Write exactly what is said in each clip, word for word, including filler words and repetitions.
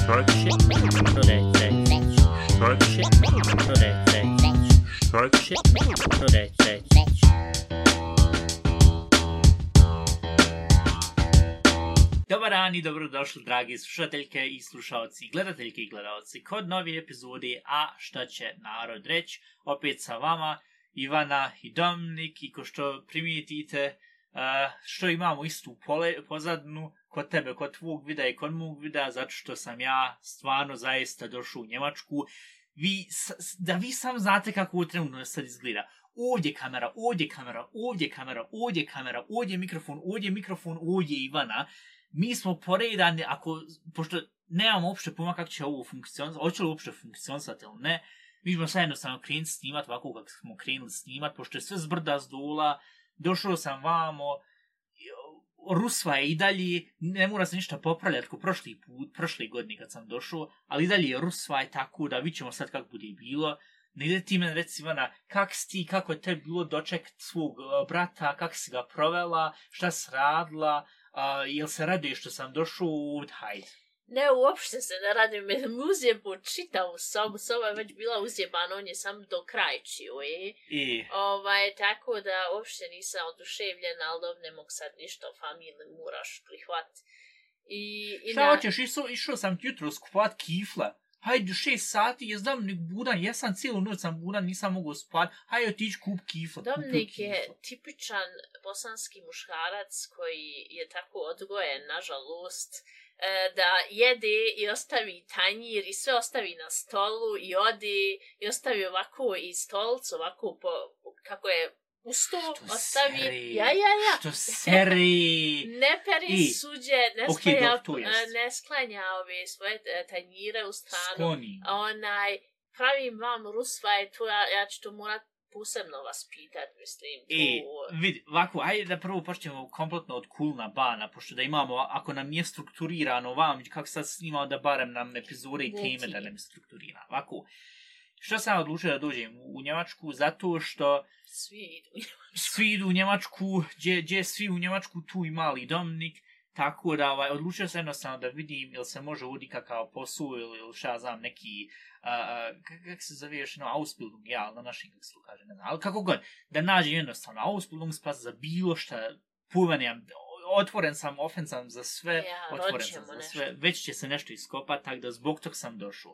Talk shit. Today, today. Talk shit. Today, today. Talk shit. Today, today. Dobar dan i dobrodošli, dragi slušateljke i slušalci, gledateljke i gledalci, kod nove epizode A šta će narod reći, opet sa vama Ivana i Dominik, i ko što primijetite, uh, što imamo istu pole, pozadnu kod tebe, kod tvog videa i kod mog videa, zato što sam ja stvarno zaista došao u Njemačku. Vi, da vi sam znate kako ovo trenutno sad izgleda. Ovdje kamera, ovdje kamera, ovdje kamera, ovdje kamera, ovdje mikrofon, ovdje mikrofon, ovdje Ivana. Mi smo poredani, ako, pošto nemamo uopšte pojma kako će ovo funkcionisati, hoće li uopšte funkcionisati ili ne, mi ćemo sad jednostavno krenuti snimati ovako kako smo krenuli snimati, pošto je sve zbrda z dola, došao sam vamo, rusva je i dalje, ne mora se ništa popravljati kao prošli put, prošle godine kad sam došao, ali i dalje je rusva je tako da vidit ćemo sad kako bude bilo. Ne ide ti meni reci Ivana, kak si ti, kako je tebi bilo dočekati svog brata, kako si ga provela, šta si radila, Uh, jel se raduje što sam došao u hajde? Ne, uopšte se ne radim, jer mi uzjebu čitavu sobu, soba je već bila uzjebana, on je sam do krajčio, i, I... Ovaj, tako da uopšte nisam oduševljena, ali dobro, ne mogu sad ništa o familiji, moraš prihvatiti. I, i šta na... hoćeš, išao, išao sam ti jutro skupovat kifle. Hajde, šest sati, je znam nek budan, ja sam cijelu noć sam budan, nisam mogao spati, hajde otići kup kifla. Dominik je tipičan bosanski muškarac koji je tako odgojen, nažalost, da jede i ostavi tanjir i sve ostavi na stolu i ode i ostavi ovako i stolcu, ovako po, kako je usto, što ostavi, seri, ja, ja, ja. Što seri. Ne peri I, suđe, ne, okay, sklanja, dok, ne sklanja ove svoje tanjire u stranu. Skloni. Onaj, pravim vam rusvaj, to ja, ja ću to morat posebno vas pitat, mislim. E, to... vidi, ovako, ajde da prvo počnemo kompletno od kulna bana, pošto da imamo, ako nam nije strukturirano vam, kako sad snimao da barem nam epizode i teme da nam je strukturirano. Ovako, što sam odlučio da dođem u Njemačku? Zato što svi idu u Njemačku, svi idu u Njemačku, gdje, gdje svi u Njemačku, tu i mali Dominik, tako da ovaj, odlučio sam jednostavno da vidim ili se može udi kakav posao ili, ili šta znam neki, uh, kako se zoveš, no, Ausbildung, ja, na našem kako se to kaže, ne znam, ali kako god, da nađem jednostavno Ausbildungspass za bilo šta, pojmenjam, otvoren sam, ofen sam za sve, ja, otvoren sam za nešto. sve, već će se nešto iskopati, tako da zbog tog sam došao.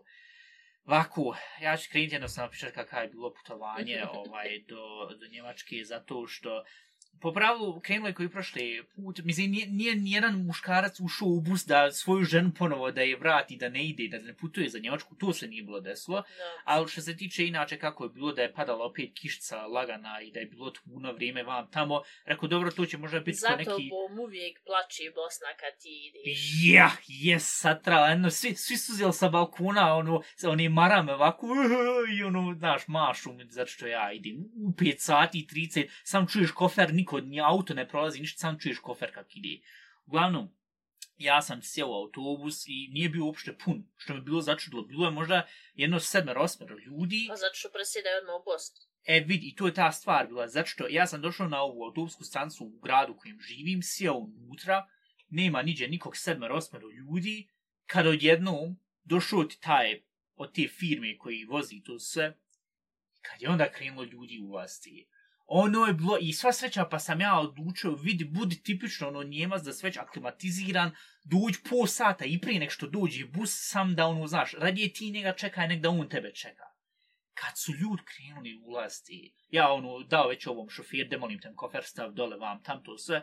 Ovako, ja ću krenuti jednostavno pričati kakav je bilo putovanje ovaj, do, do Njemačke, zato što po pravilu krenulo je koji prošli put, mislim, nije, nije nijedan muškarac ušao u bus da svoju ženu ponovo da je vrati, da ne ide, da ne putuje za Njemačku, to se nije bilo desilo, no. Ali što se tiče inače kako je bilo da je padala opet kišca lagana i da je bilo tmuno vrijeme vam tamo, rekao dobro, to će možda biti zato neki... Zato bom uvijek plaći Bosna kad ti ideš. Ja, jes, sad trala, jedno, svi, svi su zjeli sa balkona, ono, oni marame ovako, i ono, znaš, mašu mi, zato što ja idem u pet sati i trideset, sam čuješ kofer, niko, ni auto ne prolazi, ništa, sam čuješ kofer kak ide. Uglavnom, ja sam sjeo u autobus i nije bio uopšte pun, što mi je bilo začudilo. Bilo je možda jedno sedmero, osmero ljudi. Pa zato što presjedaju odmah u Bosnu. E, vidi, i to je ta stvar bila, zato što ja sam došao na ovu autobusku stancu u gradu u kojem živim, sjeo unutra, nema niđe nikog sedmero, osmero ljudi, kad odjednom došao ti taj od te firme koji vozi to sve, kad je onda krenulo ljudi u vlasti. Ono je bilo, i sva sreća, pa sam ja odlučio, vidi, budi tipično ono Njemac da sve već aklimatiziran, dođi po sata i prije nek što dođe bus, sam da ono, znaš, radije ti njega čekaj, nek da on tebe čeka. Kad su ljudi krenuli u vlasti, ja ono, dao već ovom šofir, da molim tem kofer stav dole vam, tam to sve,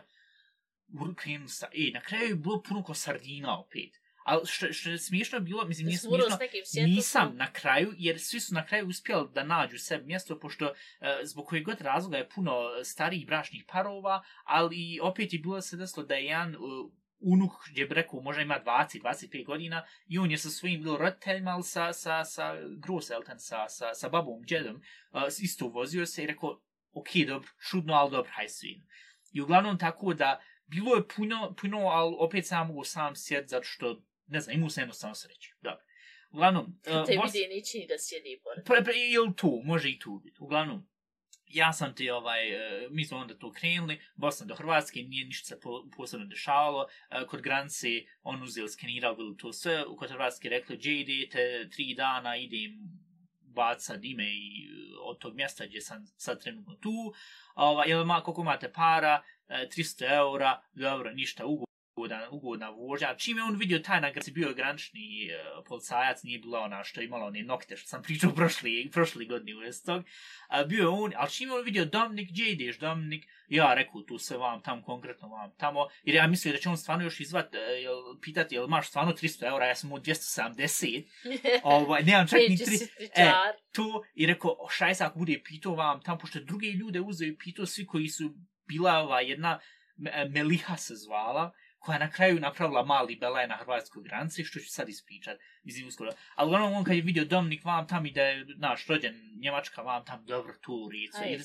krenuli sa, e, na kraju je bilo puno ko sardina opet. Ali što, što je smiješno bilo, mislim, nije smiješno, nisam na kraju, jer svi su na kraju uspjeli da nađu sebi mjesto, pošto uh, zbog kojeg god razloga je puno starijih bračnih parova, ali opet je bilo se desilo da je jedan uh, unuk, gdje bi rekao, možda ima dvadeset do dvadeset pet godina, i on je sa svojim bilo roditeljima, ali sa, sa, sa groselten, sa, sa, sa babom, džedom, uh, isto vozio se i rekao, ok, dobro, šudno, ali dobro, haj svin. I uglavnom tako da, bilo je puno, puno, ali opet sam mogu sam sjeti, zato što ne znam, imao sam jednostavno sreći. Dobro. Uglavnom... Uh, te Bos... vidi niči da sjedi pored. Pre, pre, ili tu, može i tu biti. Uglavnom, ja sam ti, ovaj, mi smo onda to krenuli, Bosna do Hrvatske, nije ništa se posebno dešavalo, kod granice on uzeli, skenirali, bilo to sve, kod Hrvatske rekli, gdje idete, tri dana idem bacat ime i od tog mjesta gdje sam sad trenutno tu, ovaj, jel, koliko imate para, tristo eura, dobro, ništa, ugodna, ugodna vožnja. Čim je on vidio taj na granici, bio je granični uh, policajac, nije bila ona što je imala one nokte, što sam pričao prošli, prošli godini u tog. Uh, bio je on, ali čim je on vidio Dominik, gdje ideš Dominik? Ja rekao, tu se vam tam, konkretno vam tamo, jer ja mislio da će on stvarno još izvat, uh, jel, pitati, jel imaš stvarno tristo eura, ja sam mu dvjesto sedamdeset, ovaj, nemam čak ni tri, e, to, i rekao, šaj se ako bude pitao vam tam, pošto druge ljude uzeo i pitao svi koji su bila ova jedna, Meliha se zvala, koja na kraju napravila mali belaj na hrvatskoj granici, što ću sad ispričat, mislim uskoro. Ali uglavnom on kad je vidio Dominik vam tam i da je naš rođen Njemačka vam tam, dobro tu rijecu,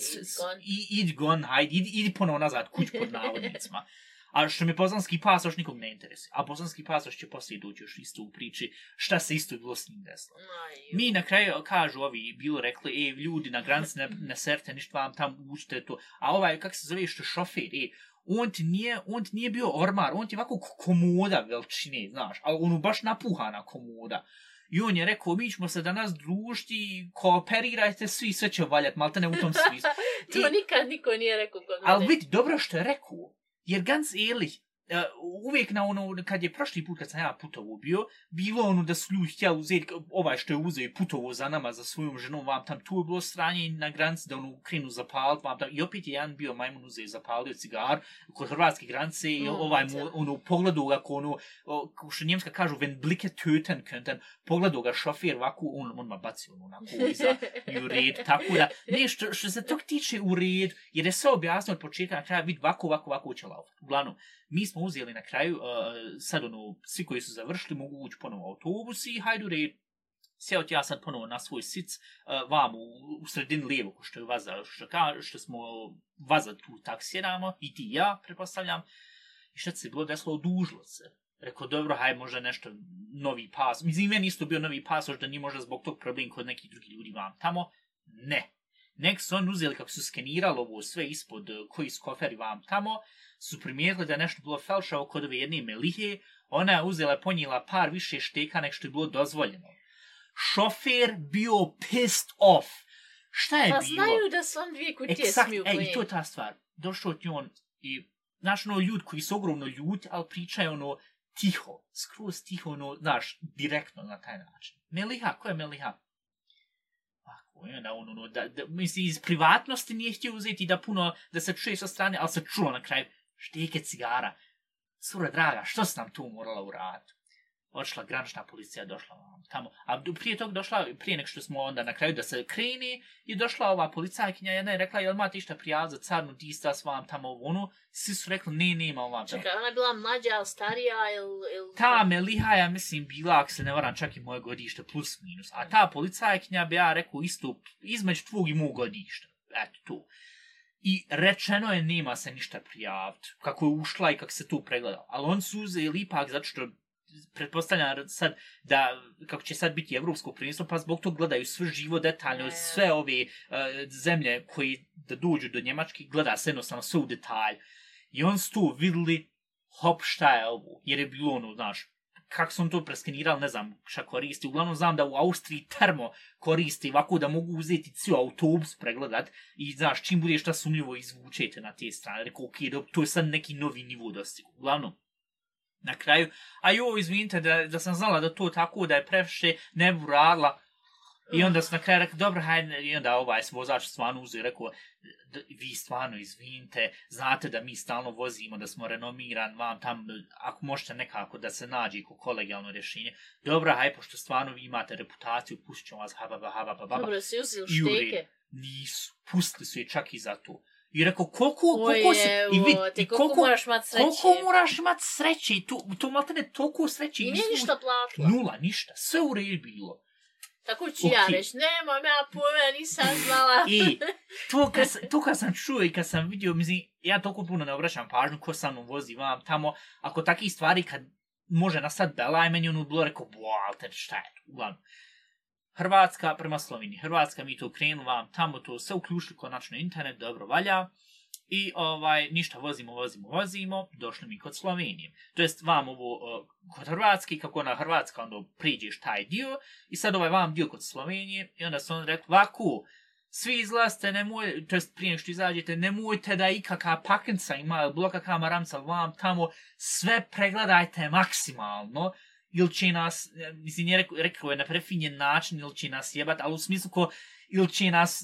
idi gon, hajde, idi, idi ponovo nazad kuć pod navodnicima. A što mi bosanski pasoš nikog ne interesuje. A bosanski pasoš će poslije doći još isto u priči šta se isto bilo s njim desilo. Mi na kraju kažu ovi bilo rekli, e, ljudi na granici ne, ne serte ništa vam tam učite to. A ovaj, kak se zove što šofer, e, on ti nije, on ti nije bio ormar, on ti je ovako komoda veličine, znaš, ali ono baš napuhana komoda. I on je rekao, mi ćemo se danas družiti, kooperirajte svi, sve će valjati, malte ne u tom smislu. To I, nikad niko nije rekao kod mene. Ali vidi, dobro što je rekao, jer ganz ehrlich, uh, uvijek na ono, kad je prošli put kad sam ja putovo bio, bilo ono da su ljudi htjeli uzeti, ovaj što je uzeo i putovo za nama, za svojom ženom, vam tam tu je bilo stranje na granici da ono krenu zapaliti, vam tam, i opet je jedan bio majmun uzeo i zapalio cigar kod hrvatske granice i mm, ovaj mu, ono, pogledao ga ko ono, kako što njemska kažu, wenn Blicke töten könnten, pogledao ga šofer ovako, on, on ma bacio ono onako iza i u red, tako da, ne, što, što se tog tiče u red, jer je sve objasnio od početka na kraja, vid, ovako, ovako, ovako će laufati. Uglavnom, mi smo uzeli na kraju, uh, sad ono, svi koji su završili mogu ući ponovo u autobus i hajdu red, sjeo ti ja sad ponovo na svoj sic, uh, vam u, u sredini lijevo, ko što je vaza, što, ka, što smo vaza tu taksiramo, i ti ja, pretpostavljam, i što se bilo desilo, odužilo se. Rekao, dobro, haj, možda nešto novi pas, mislim, meni isto bio novi pas, da nije možda zbog tog problem kod nekih drugih ljudi vam tamo, ne. Nek su on uzeli, kako su skenirali ovo sve ispod koji su koferi vam tamo, su primijetili da je nešto bilo felšavo kod ove jedne Melihe, ona je uzela i ponijela par više šteka nek što je bilo dozvoljeno. Šofer bio pissed off. Šta je pa bilo? Pa znaju da su on dvije kutije smiju pleniti. E, i to je ta stvar. Došao ti on i, znaš, ono, ljudi koji su ogromno ljuti, ali pričaju ono tiho, skroz tiho, ono, znaš, direktno na taj način. Meliha, ko je Meliha? Da, ono, ono, da, da, misli, iz privatnosti nije htio uzeti da puno, da se čuje sa strane, ali se čulo na kraju, šteke cigara. Cura draga, što si nam tu morala uraditi? Odšla granična policija, došla vam tamo. A prije tog došla, prije nek što smo onda na kraju da se kreni, je došla ova policajkinja, jedna je rekla, jel imate išta prijav za carnu dista s vam tamo ono? Svi su rekli, ne, nema vam tamo. Čekaj, ona je bila mlađa, ili starija, ili... Il... Ta Meliha, ja mislim, bila, ako se ne varam, čak i moje godište, plus minus. A ta policajkinja bi ja rekao isto, između tvog i mog godišta. Eto, to. I rečeno je, nema se ništa prijaviti. Kako je ušla i kako se tu pregledala. Ali on su uzeli ipak, zato što pretpostavljam sad da, kako će sad biti evropsko prvenstvo, pa zbog toga gledaju sve živo, detaljno, sve ove uh, zemlje koji da dođu do Njemačke, gleda se jednostavno sve u detalj. I on su tu vidjeli, hop, šta je ovo, jer je bilo ono, znaš, kako sam to preskenirali, ne znam šta koristi. Uglavnom znam da u Austriji termo koristi ovako da mogu uzeti cijel autobus pregledat i, znaš, čim bude šta sumnjivo izvučete na te strane. Rekao, ok, to je sad neki novi nivo dostigu. Uglavnom, na kraju, a jo, izvinite, da, da sam znala da to tako, da je previše, ne bi radila. I onda sam na kraju rekao, dobro, hajde, i onda ovaj vozač stvarno uzeo i rekao, vi stvarno izvinite, znate da mi stalno vozimo, da smo renomiran, vam tam, ako možete nekako da se nađe ko kolegijalno rješenje, dobro, hajde, pošto stvarno vi imate reputaciju, pustit ćemo vas, hababa, hababa, baba. Dobro, si uzeli šteke? Nisu, pustili su je čak i za to. I rekao, koliko, koliko se... I vid, te, koliko, koliko moraš imati sreće? Koliko moraš imati sreće? I to, to malo ne toliko sreće. I nije ništa platila? Nula, ništa. Sve u redu bilo. Tako ću okay. ja reći, nemam ja pojma, nisam znala. I to kad, to kad sam čuo i kad sam vidio, mislim, ja toliko puno ne obraćam pažnju ko sa mnom vozi vam tamo, ako takih stvari kad može nastati belaj, meni ono bilo rekao, boal, te šta je to, uglavnom. Hrvatska prema Sloveniji. Hrvatska mi to krenuli vam tamo, to sve uključili konačno internet, dobro valja. I ovaj, ništa, vozimo, vozimo, vozimo, došli mi kod Slovenije. To jest vam ovo uh, kod Hrvatski, kako na Hrvatska onda priđeš taj dio i sad ovaj vam dio kod Slovenije i onda su on rekli, ovako, svi izlazite, nemoj, to jest prije nego što izađete, nemojte da ikakva pakenca ima, bilo kakva maramca vam tamo, sve pregledajte maksimalno, ili će nas, mislim, je rekao, rekao je na prefinjen način, ili će nas jebat, ali u smislu ko, ili će nas,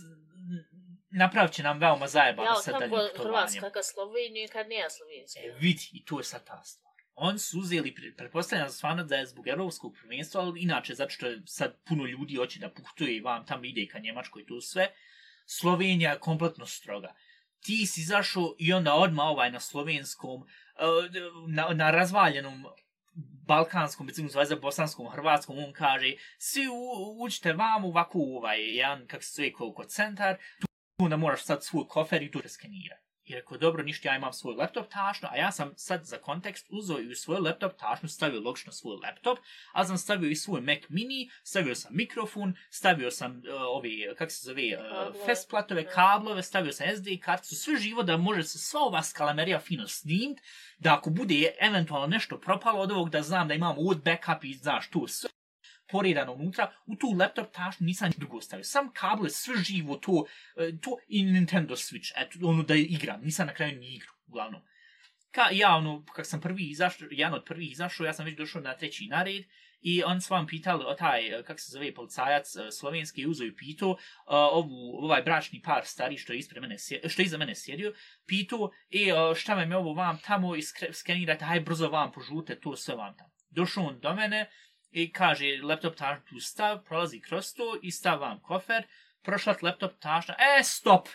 napravit će nam veoma zajebano ja, sad daljim putovanjem. Ja, Hrvatska ka Sloveniji kad nije slovenski. E, vidi, i to je sad ta stvar. On su uzeli, pretpostavljam stvarno da je zbog europskog prvenstva, ali inače, zato što sad puno ljudi hoće da putuje i vam tamo ide i ka Njemačkoj i to sve, Slovenija je kompletno stroga. Ti si zašao i onda odmah ovaj na slovenskom, na, na razvaljenom balkanskom, recimo zvaze bosanskom, hrvatskom, on kaže, svi u, uđite vam ovako ovaj, jedan, kak se zove, kod centar, tu onda moraš sad svoj kofer i tu reskenira. I rekao, dobro, ništa, ja imam svoj laptop tašno, a ja sam sad za kontekst uzeo i u svoj laptop tašno, stavio logično svoj laptop, ali sam stavio i svoj Mac mini, stavio sam mikrofon, stavio sam uh, ovi, kak se zove, uh, fest platove, kablove, stavio sam es de karticu, sve živo da može se sva ova skalamerija fino snimt, da ako bude eventualno nešto propalo od ovog, da znam da imam od backup i znaš tu sve poredano unutra, u tu laptop tašnu nisam drugo stavio. Sam kable, sve živo, to, to i Nintendo Switch, eto, ono da igram, nisam na kraju ni igru, uglavnom. Ka, ja, ono, kak sam prvi izašao, jedan od prvih izašao, ja sam već došao na treći nared, i on s vam pitali, o taj, kak se zove, policajac slovenski, uzeo i pitao, uh, ovu, ovaj bračni par stari, što je ispred mene, što je iza mene sjedio, pitao, e, uh, šta vam je ovo vam tamo, iskenirajte, haj brzo vam požute, to sve vam tamo. Došao on do mene, i kaže, laptop tašna tu stav, prolazi kroz to i stav vam kofer, prošlat laptop tašna, e, stop!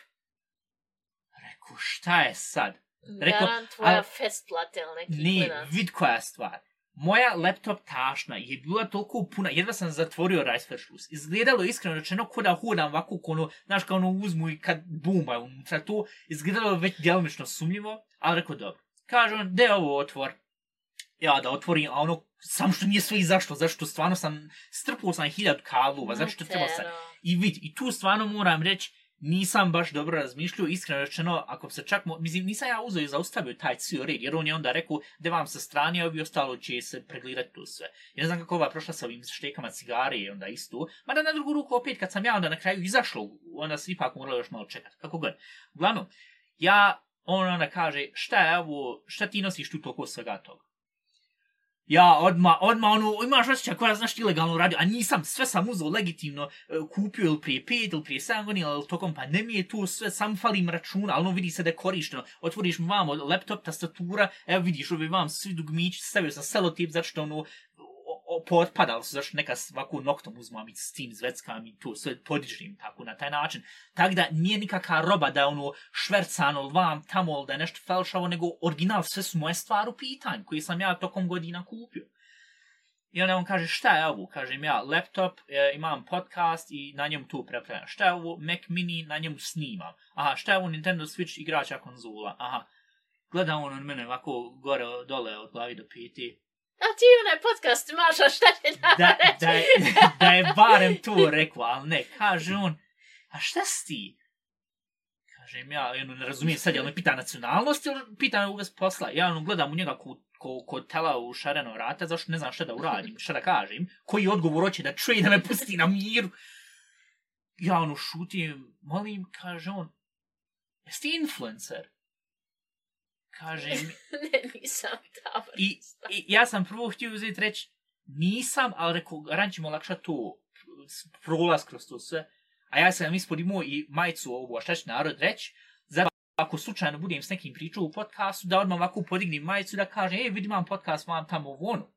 Rekao, šta je sad? Rekao, garant tvoja fest plate, ili neki ne, klinac. vid koja stvar. Moja laptop tašna je bila toliko puna, jedva sam zatvorio Reißverschluss. Izgledalo iskreno rečeno ko da hodam ovako, ono, znaš, kao ono uzmu i kad buma unutra to, izgledalo već djelomično sumljivo, ali rekao, dobro. Kaže on, de ovo otvor. Ja da otvorim, a ono, samo što nije sve izašlo, zašto stvarno sam, strpao sam hiljadu kablova, zato što treba sam. I vid, i tu stvarno moram reći, nisam baš dobro razmišljao, iskreno rečeno, ako se čak, mo... mislim, nisam ja uzeo i zaustavio taj cijel red, jer on je onda rekao, da vam sa strani, a ovi ostalo će se pregledati to sve. Ja ne znam kako ova prošla sa ovim štekama cigare i onda isto, mada na drugu ruku opet, kad sam ja onda na kraju izašao, onda se ipak moralo još malo čekati, kako god. Uglavnom, ja, on onda kaže, šta je ovo, šta ti nosiš tu toliko svega toga? Ja odma, odma ono, imaš osjećaj koja znaš ilegalno radio, a nisam, sve sam uzeo legitimno, uh, kupio ili prije pet ili prije sedam godina, ili tokom pandemije, tu sve, sam falim računa, ali ono vidi se da je korišteno. Otvoriš vam laptop, tastatura, evo vidiš, ovi vam svi dugmići, stavio sam selotip, zato što ono, potpadali su, zašto neka ovako noktom uzmam i s tim zveckam i to sve podižim tako na taj način. Tako da nije nikakva roba da je ono švercano vam tamo, da je nešto felšavo, nego original, sve su moje stvari u pitanju koje sam ja tokom godina kupio. I onda on kaže, šta je ovo? Kažem ja, laptop, e, imam podcast i na njemu to prepravljam. Šta je ovo? Mac mini, na njemu snimam. Aha, šta je ovo? Nintendo Switch, igrača konzola. Aha. Gleda on od mene ovako gore, dole, od glavi do peti. A ti onaj podcast imaš, a šta će da, da reći? Da je, da je barem to rekao, ali ne. Kaže on, a šta si ti? Kažem ja, ono, ne razumijem sad, jel me pita nacionalnost ili pita me uvez posla? Ja ono, gledam u njega ko, ko, ko tela u šareno vrata, zašto ne znam šta da uradim, šta da kažem, koji odgovor hoće da čuje da me pusti na miru. Ja ono šutim, molim, kaže on, jesi ti influencer? Kaže mi... ne, nisam tamo. I, I ja sam prvo htio uzeti reći, nisam, ali rekao, ran ćemo lakšati to, prolaz kroz to sve. A ja sam ispod imao i majicu ovu, a šta će narod reći, zato ako slučajno budem s nekim pričao u podcastu, da odmah ovako podignem majicu da kažem, e, vidim vam podcast, vam tamo ovo ono.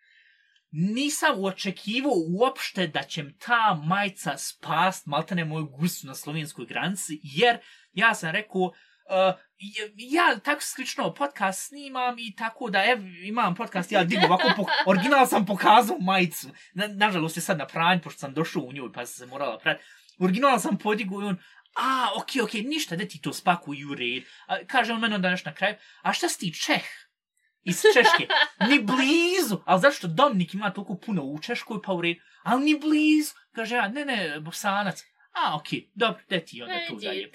Nisam očekivao uopšte da će ta majica spast maltene moju gusu na slovenskoj granici, jer ja sam rekao, Uh, ja tako slično podcast snimam i tako da ev, imam podcast, ja digu ovako, po, original sam pokazao majicu, na, nažalost je sad na pranj, pošto sam došao u nju pa sam se morala prati, original sam podigu i on, a, okej, okay, okej, okay, ništa, da ti to spakuj u red, a, kaže on meni onda nešto na kraju, a šta si ti Čeh? Iz Češke, ni blizu, blizu, ali zašto Dominik ima toliko puno u Češkoj, pa u redu, ali ni blizu, kaže ja, ne, ne, Bosanac, a, okej, okay, dobro, gde ti onda tu dalje.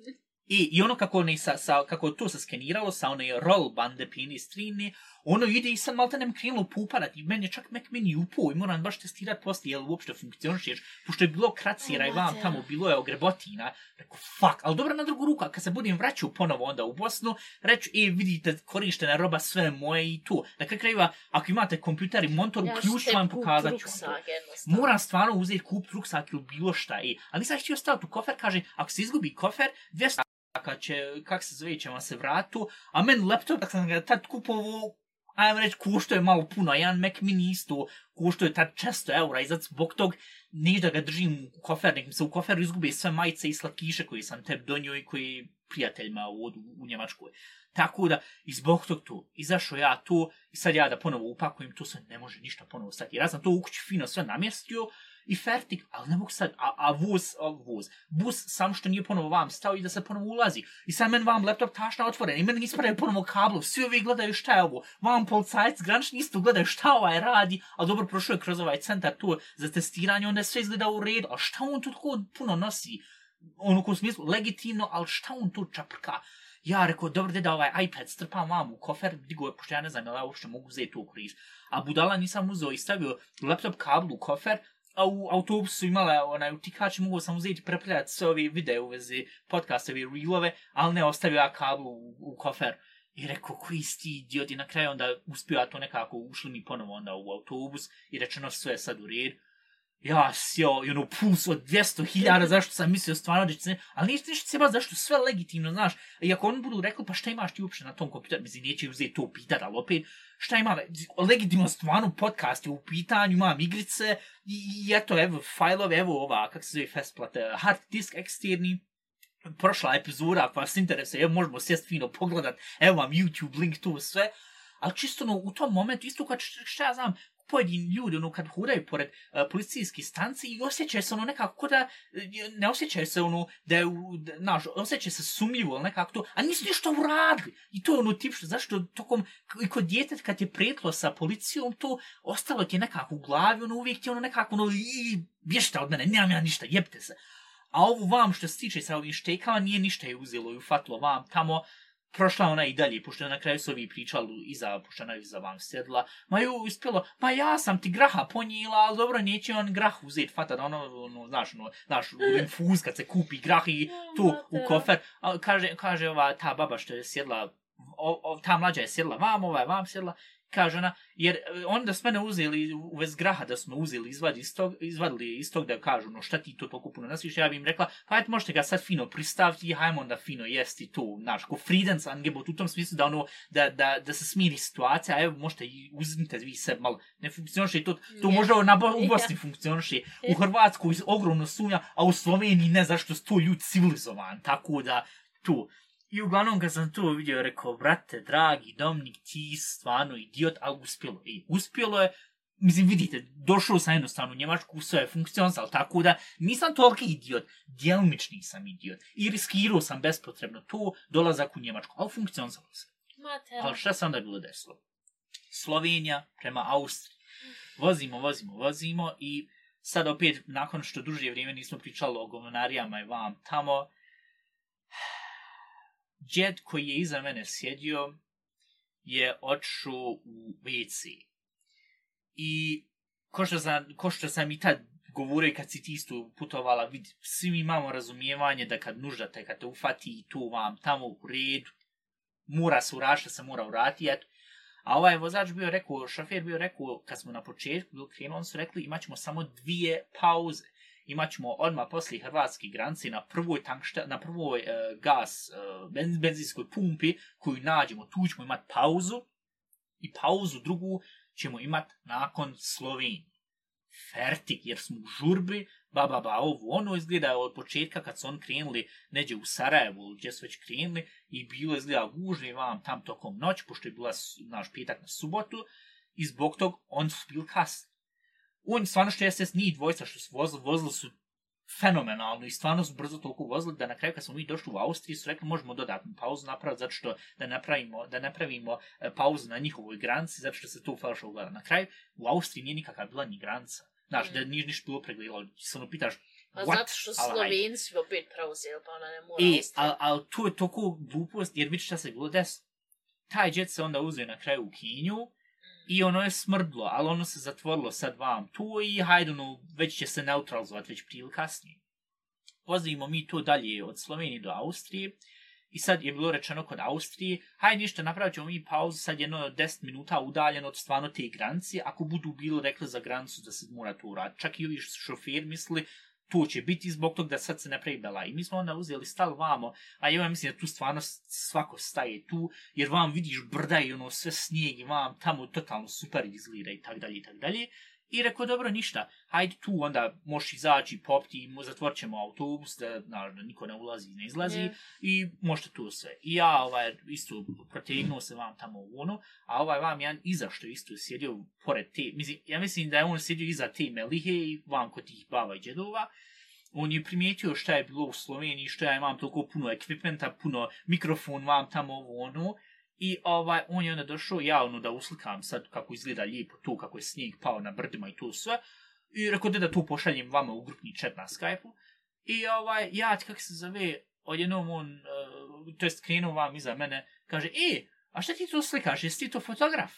I, I ono kako, ne, sa, sa, kako to se skeniralo sa one roll bande pini strine, ono ide i sad malo te nem krenulo puparat i meni je čak mek meni upao i moram baš testirat poslije jel uopšte funkcionišeš, pošto je bilo kracira i vam tamo, bilo je ogrebotina, rekao fuck, ali dobro na drugu ruku, kad se budem vraćao ponovo onda u Bosnu, reću, e, vidite, korištena roba sve moje i to. Dakle, krajeva, ako imate kompjuter i montor, ja ključ vam pokazat ću vam to. Moram stvarno uzeti kup ruksak ili bilo šta, e. Ali nisam htio staviti u kofer, kaže, ako se izgubi kofer, dvjesto kad će, kak se zove, će vam se vratu, a meni laptop, tak sam ga tad kupovo, ajmo reći, košto je malo puno, a jedan Mac mini isto košto je tad često eura i zato zbog tog neću da ga držim u kofer, nek mi se u koferu izgube sve majice i slatkiše koji sam tebi donio i koji prijateljima u, u Njemačkoj. Tako da, i zbog tog tu, izašao ja tu i sad ja da ponovo upakujem, tu se ne može ništa ponovo stati. Jer ja sam to u kući fino sve namjestio i fertik, ali ne mogu sad, a, a voz, a voz, bus samo što nije ponovo vam stao i da se ponovo ulazi. I sad meni vam laptop tašna otvoren i meni ispadaju ponovo kablo, svi ovi gledaju šta je ovo, vam policajci, granični isto gledaju šta ovaj radi, ali dobro prošao je kroz ovaj centar tu za testiranje, onda je sve izgleda u redu, ali šta on tu tako puno nosi, ono u smislu, legitimno, ali šta on tu čaprka. Ja rekao, dobro, da ovaj iPad strpam vam u kofer, digo je, pošto ja ne znam, ali ja uopšte mogu uzeti to kriz. A budala nisam uzeo i stavio laptop kablu u kofer, a u autobusu su imala onaj utikač, mogu sam uzeti prepljati sve ove videe u vezi podcastove i reelove, ali ne ostavio ja kablu u, u kofer. I rekao, koji si ti idiot, i na kraju onda uspio ja to nekako, ušli mi ponovo onda u autobus i rečeno sve je sad u red. Ja sjeo, i ono, puls od dvjesto hiljada, zašto sam mislio stvarno da će se... Ali ništa ništa se ba, zašto sve legitimno, znaš. I ako oni budu rekli, pa šta imaš ti uopšte na tom kompjuteru, mislim, neće uzeti to pitat, ali opet, šta ima, legitimno stvarno podcast je u pitanju, imam igrice, i, i eto, evo, fajlove, evo ova, kak se zove festplate, hard disk eksterni, prošla epizoda, ako vas interesuje, evo, možemo sjest fino pogledat, evo vam YouTube link, to sve, ali čisto, no, u tom momentu, isto kad šta ja znam, pojedini ljudi, ono, kad hodaju pored uh, policijskih stanci i osjećaju se ono nekako ko da, ne osjećaju se ono, da je, znaš, osjećaju se sumljivo, ali nekako to, a nisu ništa uradili. I to je ono tip, zašto tokom, i kod djete kad je pretlo sa policijom, to ostalo ti je nekako u glavi, ono, uvijek ti je ono nekako, ono, i bježite od mene, nemam ja ništa, jebite se. A ovo vam što se tiče sa ovim štekama, nije ništa je uzelo i ufatilo vam tamo, prošla ona i dalje, pošto na kraju su ovi pričali iza, pošto ona iza vam sjedla, ma ju ispjelo, ma ja sam ti graha ponijela, ali dobro, neće on grah uzeti, fata da ono, ono, znaš, ono, znaš, u infuz kad se kupi grah i tu u kofer, a, kaže, kaže ova, ta baba što je sjedla, o, o, ta mlađa je sjedla vam, ova je vam sjedla, kaže ona, jer onda smo mene uzeli u vez graha da smo uzeli, izvadili iz tog, izvadili iz tog da kažu, no šta ti to toliko puno nosiš, ja bi im rekla, pa ajte možete ga sad fino pristaviti i hajmo onda fino jesti to, znaš, ko Friedens Angebot, u tom smislu da ono, da, da, da se smiri situacija, a evo možete i uzmite vi se malo, ne funkcioniše to, to možda na, u Bosni funkcioniše, u Hrvatskoj ogromno sumnja, a u Sloveniji ne, zašto su to ljudi civilizovan, tako da, to. I uglavnom kad sam to vidio, rekao, brate, dragi Dominik, ti stvarno idiot, ali uspjelo. I uspjelo je, mislim, vidite, došao sam jednostavno u Njemačku, sve je funkcionisalo, tako da nisam toliki idiot, djelomični sam idiot. I riskirao sam bespotrebno to, dolazak u Njemačku, ali funkcionisalo se. Ali šta se onda bilo desilo? Slovenija prema Austriji. Vozimo, vozimo, vozimo i sad opet, nakon što duže vrijeme nismo pričali o govnarijama i vam tamo, džed koji je iza mene sjedio je otišao u ve ce. I ko što sam, ko što sam i tad govorio kad si ti isto putovala, vid, svi mi imamo razumijevanje da kad nuždate, kad te ufati tu vam tamo u redu, mora se urašta, se mora urati, eto. A ovaj vozač bio rekao, šofer bio rekao, kad smo na početku bilo krenuo, on su rekli imat ćemo samo dvije pauze. Imaćemo odmah poslije hrvatske granice na prvoj tankšta, na prvoj uh, gas uh, benz, benzinskoj pumpi koju nađemo, tu ćemo imati pauzu i pauzu drugu ćemo imati nakon Slovenije. Fertik, jer smo u žurbi, ba, ba, ba, ovo, ono izgleda od početka kad su on krenuli neđe u Sarajevu, gdje su već krenuli i bilo izgleda gužve vam tam tokom noć, pošto je bila naš petak na subotu i zbog tog on su bili kasni. On stvarno što je ses njih dvojca što su vozili, vozili su fenomenalno i stvarno su brzo toliko vozili da na kraju kad smo mi došli u Austriju su rekli možemo dodatnu pauzu napraviti zato što da napravimo, da napravimo pauzu na njihovoj granici zato što se to falšavo gleda. Na kraju u Austriji nije nikakva bila ni granica. Znaš, mm. da nije ništa bilo pregledalo. Se ono pitaš, a zato što Slovenci opet preuzeli, pa ona ne mora e, ali al, to je toliko glupost, jer vidiš šta se bilo desilo. Taj jet se onda uzeo na kraju u Kinju i ono je smrdlo, ali ono se zatvorilo sad vam tu i hajde, ono, već će se neutralizovati već prije ili kasnije. Vozimo mi to dalje od Slovenije do Austrije i sad je bilo rečeno kod Austrije, hajde ništa, napravit ćemo mi pauzu, sad jedno deset minuta udaljeno od stvarno te granice, ako budu bilo rekli za granicu da se mora to uraditi. Čak i ovi šoferi misli, to će biti zbog tog da sad se ne pravi bela. I mi smo onda uzeli stal vamo, a ja mislim da tu stvarno svako staje tu, jer vam vidiš brda i ono sve snijeg i vam tamo totalno super izgleda i tak dalje i tak dalje. I rekao, dobro, ništa, hajde tu onda možeš izaći, popiti, zatvorit ćemo autobus, da, da niko ne ulazi i ne izlazi, yeah. i možete tu sve. I ja ovaj, isto protegnuo se vam tamo u ono, a ovaj vam jedan iza što isto sjedio pored te, mislim, ja mislim da je on sjedio iza te melihe i vam kod tih baba i djedova. On je primijetio šta je bilo u Sloveniji, što ja imam toliko puno ekvipmenta, puno mikrofon vam tamo ovo ono. I ovaj, on je onda došao javno da uslikam sad kako izgleda lijepo tu, kako je snijeg pao na brdima i to sve. I rekao da to pošaljem vama u grupni chat na Skype-u. I ovaj, ja, kako se zove, odjednom on, uh, to jest krenuo vam iza mene, kaže, e, a šta ti to slikaš, jesi ti to fotograf?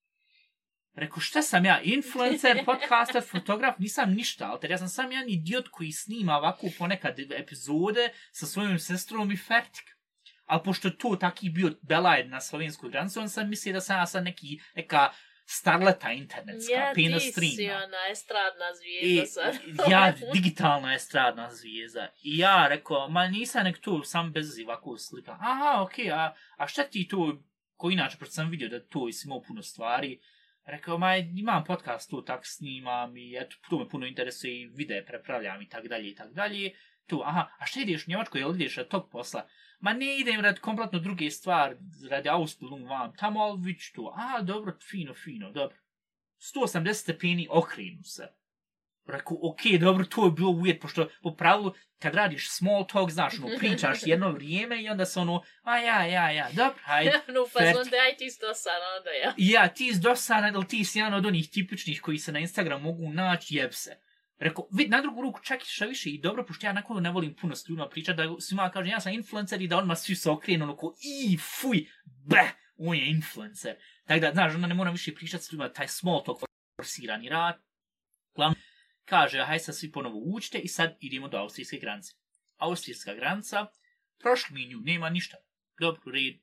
Rekao, šta sam ja, influencer, podcaster, fotograf, nisam ništa, alter, ja sam sam jedan idiot koji snima ovako ponekad epizode sa svojom sestrom i fertik. Ali pošto to taki bio belajed na slovenskoj granici, on sam mislio da sam ja sad neki, neka starleta internetska, ja, pena streama. Ja, ti si ona estradna zvijezda sad. Ja, digitalna estradna zvijezda. I ja rekao, ma nisam nek to sam bez ovako slika. Aha, okej, okay, a, a šta ti to, ko inače, pošto sam vidio da to si imao puno stvari, rekao, ma imam podcast, to tak snimam i eto, to me puno interesuje i videe prepravljam i tak dalje i tak dalje. Tu, aha, a šta ideš u Njemačkoj, jel ideš od tog posla? Ma ne idem radi kompletno druge stvari, radi Ausbildung vam, tamo, ali vić tu. A, dobro, fino, fino, dobro. sto osamdeset stepeni okrenu se. Rekao, okej, okay, dobro, to je bilo uvjet, pošto po pravilu, kad radiš small talk, znaš, ono, pričaš jedno vrijeme i onda se ono, a ja, ja, ja, dobro, hajde. No, pa znam da aj ti si dosadan, onda ja. Ja, ti si dosadan, ali ti si jedan od onih tipičnih koji se na Instagram mogu naći, jeb se. Rekao, vid, na drugu ruku, čak i šta više i dobro, pošto ja nakon ne volim puno s ljudima pričati, da svima kažem, ja sam influencer i da onma svi se okrenu, ono ko, i, fuj, beh, on je influencer. Tako da, znaš, onda ne moram više pričati s ljudima, taj small talk, forsirani rad. Glavno, kaže, haj sad svi ponovo učite i sad idemo do austrijske granice. Austrijska granica, prošli mi nju, nema ništa. Dobro, red.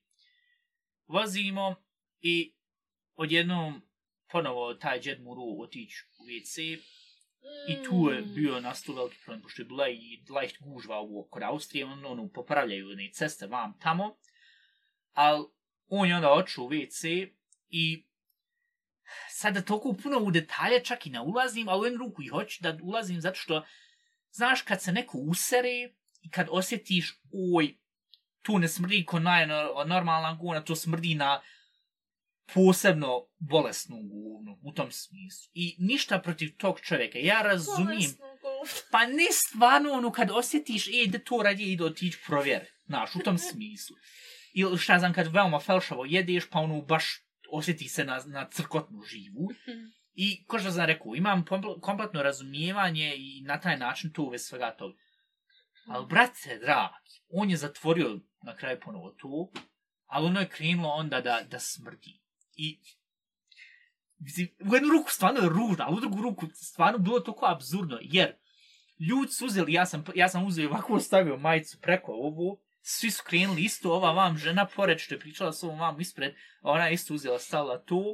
Vozimo i odjednom ponovo taj džed morao otići u ve ce. I tu je bio nastao veliki problem, pošto je bila i leicht gužva ovo kod Austrije, on, ono, popravljaju one ceste vam tamo, ali on je onda otišao u ve ce i sada toliko puno u detalje čak i ne ulazim, ali u jednu ruku i hoću da ulazim zato što, znaš, kad se neko usere i kad osjetiš, oj, tu ne smrdi ko najnormalna guna, to smrdi na posebno bolesnu govnu, u tom smislu. I ništa protiv tog čovjeka, ja razumijem. Pa ne stvarno, ono, kad osjetiš, e, da to radije ide otići provjeri, znaš, u tom smislu. Ili šta znam, kad veoma felšavo jedeš, pa ono, baš osjeti se na, na crkotnu živu. I, ko što sam rekao, imam kompletno razumijevanje i na taj način to uvez svega toga. Ali, brate, dragi, on je zatvorio na kraju ponovo to, ali ono je krenulo onda da, da smrdi. I mislim, u jednu ruku stvarno je ružno, a u drugu ruku stvarno bilo toliko absurdno, jer ljudi su uzeli, ja sam, ja sam uzeo ovako stavio majicu preko ovu, svi su krenuli isto, ova vam žena pored što je pričala s ovom vam ispred, ona je isto uzela, stavila to,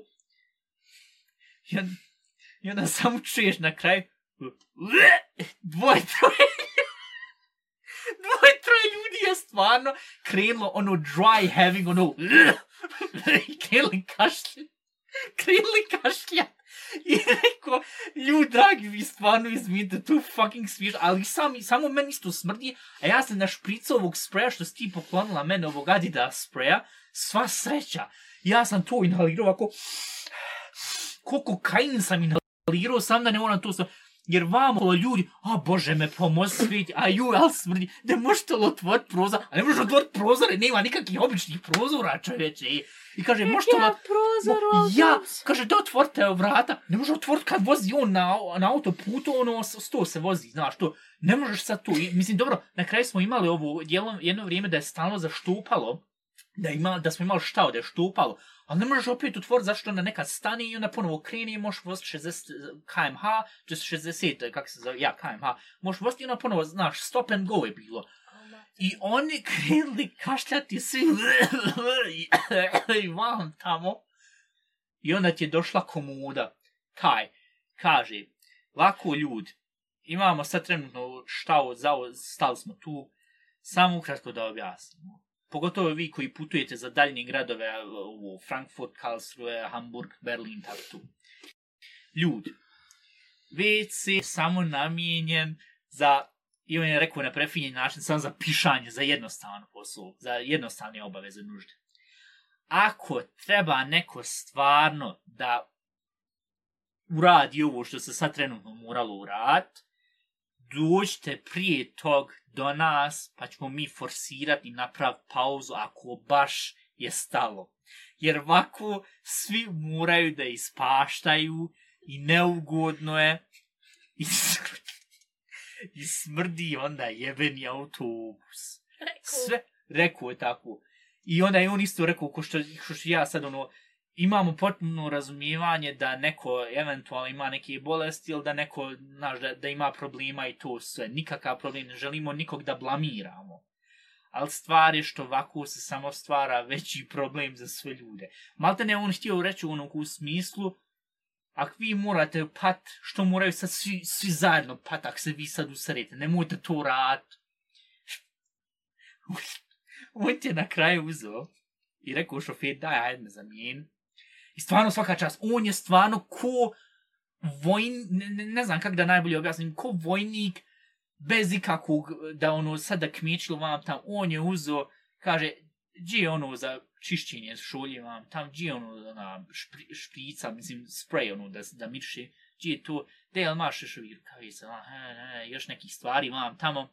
i onda, i onda samo čuješ na kraju, dvoje, troje, dvoje, troje ljudi je stvarno krenulo ono dry having, ono, krenuli kašljati. Krenuli kašljati. I rekao, ljudi dragi, vi stvarno izminite, tu fucking smiješ, ali sami, samo meni isto smrdi, a ja sam našpricao ovog spreja što si ti poklonila mene, ovog Adidas spreja, sva sreća. Ja sam to inhalirao ovako, ko kokain sam inhalirao, sam da ne moram to sam. Jer vamo ljudi, a bože me pomozi sviti, a ju, ali smrdi, ne možete li otvoriti prozor, a ne možete otvoriti prozore, nema nikakvih običnih prozora, čovječe. I kaže, možete li... Ja, prozor, mo, ja, kaže, da otvorite vrata, ne može otvoriti kad vozi on na, na autoputu, ono, sto se vozi, znaš, to, ne možeš sad tu. I, mislim, dobro, na kraju smo imali ovo jedno, jedno vrijeme da je stalno zaštupalo, da, ima, da smo imali štao, da je štupalo, ali ne možeš opet otvoriti zašto onda nekad stane i onda ponovo krene i možeš voziti šezdeset kilometara, šezdeset, kako se zove, ja, kilometara, možeš voziti i onda ponovo, znaš, stop and go je bilo. I oni krenuli kašljati svi i vam tamo. I onda ti je došla komoda. Kaj? Kaže, lako ljud, imamo sad trenutno štao, stali smo tu, samo ukratko da objasnimo. Pogotovo vi koji putujete za daljnje gradove, u Frankfurt, Karlsruhe, Hamburg, Berlin, tako tu. Ljud, ve ce je samo namijenjen za, i on je rekao na prefinjen način, samo za pišanje, za jednostavno posao, za jednostavne obaveze nužde. Ako treba neko stvarno da uradi ovo što se sad trenutno moralo uraditi, dođite prije tog do nas, pa ćemo mi forsirati i napraviti pauzu ako baš je stalo. Jer ovako svi moraju da ispaštaju i neugodno je i, i smrdi onda jebeni autobus. Sve, rekao je tako. I onda je on isto rekao, ko što, ko što ja sad ono, imamo potpuno razumijevanje da neko eventualno ima neke bolesti ili da neko, znaš, da, da ima problema i to sve. Nikakav problem, ne želimo nikog da blamiramo. Ali stvar je što ovako se samo stvara veći problem za sve ljude. Malte ne on htio reći u onog u smislu, ako vi morate pat, što moraju sad svi, svi zajedno pat, ako se vi sad usrete, nemojte to raditi. On ti je na kraju uzeo i rekao šofer, daj, ajde me zamijen. I stvarno svaka čast, on je stvarno ko vojnik, ne, ne znam kako da najbolje objasnim, ko vojnik bez ikakvog, da ono sada kmečilo vam tam, on je uzeo, kaže, gdje je ono za čišćenje šolje vam tam, gdje je ono ona špri, šprica, mislim, spray ono da, da mirše, gdje je to, gdje je li maš šešovi rukavice, još nekih stvari vam tamo.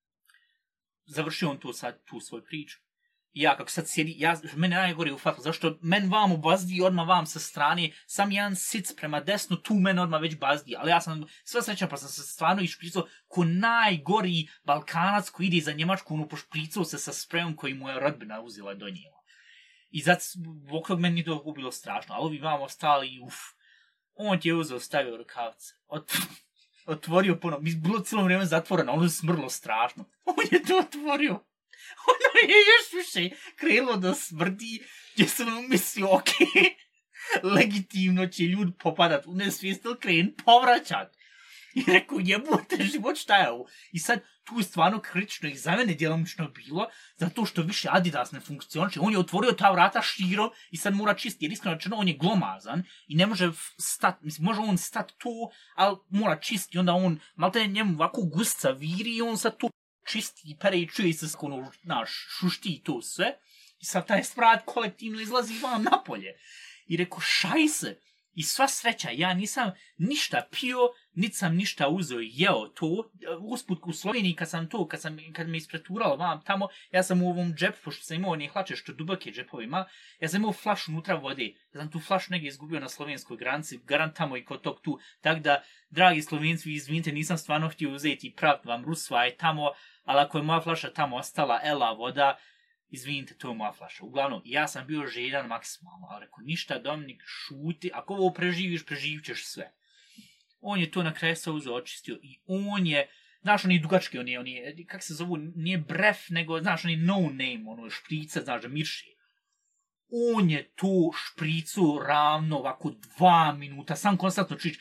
Završio on to sad, tu svoju priču. I ja kako sad sjedi, ja, mene najgore ufatilo, zašto men vam u bazdi, odmah vam sa strane, sam jedan sic prema desno, tu men odmah već bazdi, ali ja sam sva sreća pa sam se stvarno išpricao ko najgori Balkanac koji ide za Njemačku, ono pošpricao se sa sprejom koji mu je rodbina uzela do njega. I zato okrog meni to bilo strašno, ali ovi vam ostali i uf, on ti je uzeo, stavio rukavce, Ot, otvorio ponovno, mi bilo cijelo vrijeme zatvoreno, ono je smrlo strašno, on je to otvorio. Ono je još više krenulo da smrdi, gdje sam mislio, ok, legitimno će ljudi popadat u nesvijest ili kren povraćat. I rekao, jebote život, šta je ovo? I sad, tu je stvarno kritično i za mene djelomično bilo, zato što više Adidas ne funkcioniše. On je otvorio ta vrata širom i sad mora čistiti, jer iskreno rečeno, on je glomazan i ne može stati, mislim, može on stati tu, ali mora čistiti, onda on, malte njemu ovako gusca viri i on sad tu čisti i pere i čuje se ono, naš, šušti i to sve. I sad taj smrad kolektivno izlazi vam napolje. I rekao, šajse. I sva sreća, ja nisam ništa pio, niti sam ništa uzeo i jeo to. Usput u Sloveniji, kad sam to, kad, sam, kad me ispreturalo vam tamo, ja sam u ovom džepu, pošto sam imao one hlače što duboke džepovima, ja sam imao flašu unutra vode. Ja sam tu flašu negdje izgubio na slovenskoj granici, garant tamo i kod tog tu. Tako da, dragi Slovenci, izvinite, nisam stvarno htio uzeti i praviti vam rusvaj tamo, ali ako je moja flaša tamo ostala ela voda, izvinite, to je moja flaša. Uglavnom, ja sam bio željan maksimalno, ali rekao, ništa, Dominik, šuti, ako ovo preživiš, preživit ćeš sve. On je to na kraju se uzeo, očistio i on je, znaš, on je dugački, on je, on je, kak se zovu, nije bref, nego, znaš, on je no name, ono, šprica, znaš, da mirši. On je to špricu ravno, ovako, dva minuta, sam konstantno čiš,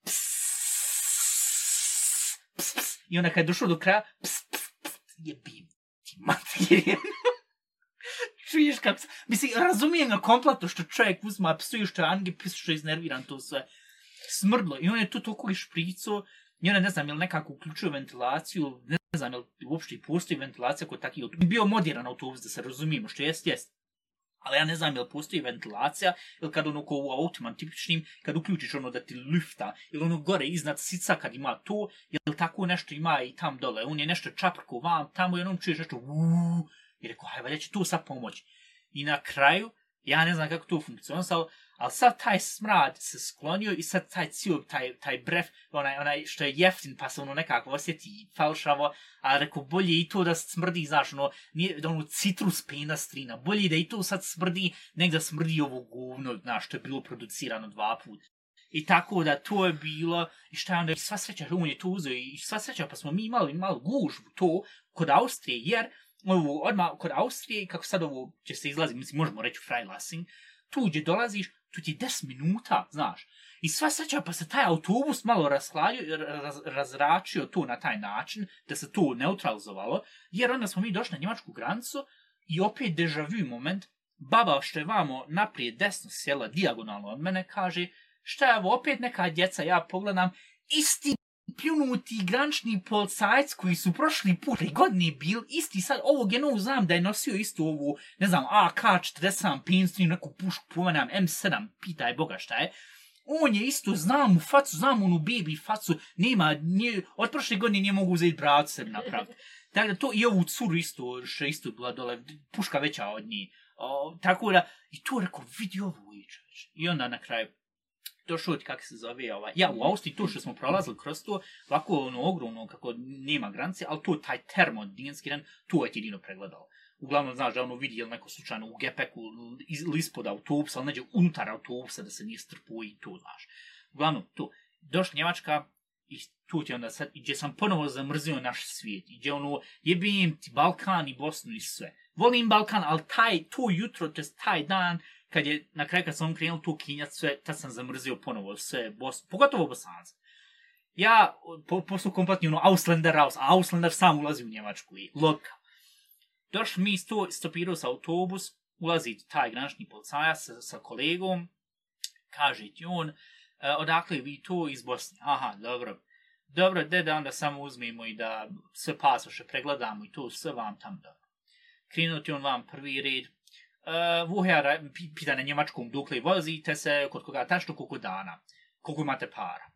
i onda kad je došao do kraja, ps, ps, ps, jebim ti materijem. Čuješ kako se, mislim, razumijem ga kompletno što čovjek uzma, psuje što je Ange, psuje što je iznerviran, to sve smrdlo. I on je to toliko išpricao, i onda ne znam, je li nekako uključio ventilaciju, ne znam, je li uopšte i postoji ventilacija kod takih autobusa. Bio moderan autobus, da se razumijemo, što jest, jest. Ali ja ne znam jel postoji ventilacija, ili kad ono ko u autima tipičnim, kad uključiš ono da ti lifta, ili ono gore iznad sica kad ima to, jel tako nešto ima i tam dole, on je nešto čaprko vam, tamo i onom čuješ nešto uuuu, i rekao, haj, valjda će tu sad pomoći. I na kraju, ja ne znam kako to funkcionisalo, ali sad taj smrad se sklonio i sad taj cijel, taj, taj bref, onaj, onaj što je jeftin pa se ono nekako osjeti falšavo, a rekao bolje i to da smrdi, znaš, ono, nije, ono citrus penastrina, bolje da i to sad smrdi, nek da smrdi ovo govno, znaš, što je bilo producirano dva puta. I tako da to je bilo, i šta je onda, i sva sreća, on je to uzeo, i sva sreća, pa smo mi imali malo gužbu to kod Austrije, jer ovo, odmah kod Austrije, kako sad ovo će se izlazi, mislim, možemo reći Freilassing, tu gdje dolaziš, tu ti deset minuta, znaš. I sva sreća, pa se taj autobus malo rashladio, raz, razračio to na taj način, da se to neutralizovalo, jer onda smo mi došli na njemačku granicu i opet deja vu moment, baba što je vamo naprijed desno sjela dijagonalno od mene, kaže, šta je ovo, opet neka djeca, ja pogledam, isti pljunuti granični policajci koji su prošli put tri godine bil, isti sad, ovog jednog znam da je nosio isto ovu, ne znam, A K četrdeset sedam, Pinstream, neku pušku, pomenam, M sedam, pitaj Boga šta je. On je isto, znam u facu, znam onu baby facu, nema, nije, od prošle godine nije mogu uzeti bravcu sebi napraviti. Tako da to i ovu curu isto, što je isto bila dole, puška veća od njih. O, tako da, i to rekao, vidi ovo i čovječ. I onda na kraju, došao ti kako se zove, ovaj, ja u Austriji to što smo prolazili kroz to, ovako ono ogromno, kako nema granice, ali to taj termodinski ren, to je ti jedino pregledalo. Uglavnom, znaš da ono vidi jel neko slučajno u gepeku ili ispod autobusa, ali neđe unutar autobusa da se nije strpuo i to, znaš. Uglavnom, to, došla Njemačka i tu ti onda sad, gdje sam ponovo zamrzio naš svijet, i gdje ono, jebim ti Balkan i Bosnu i sve. Volim Balkan, ali taj, to jutro, to je taj dan, kad je, na kraju kad sam krenuo tu kinjat sve, tad sam zamrzio ponovo sve, Bos, pogotovo Bosanca. Ja, po, poslu kompletni ono, Ausländer raus, a Ausländer sam ulazi u Njemačku i loka. Došli mi sto, stopirao sa autobus, ulazi taj granični policajac sa, sa kolegom, kaže ti on, odakle vi to iz Bosne? Aha, dobro. Dobro, de da onda samo uzmemo i da sve pasoše pregledamo i to sve vam tam dobro. Krenuo ti on vam prvi red, Uh, Vuhera pita na njemačkom dokle vozite se, kod koga tačno koliko dana, koliko imate para.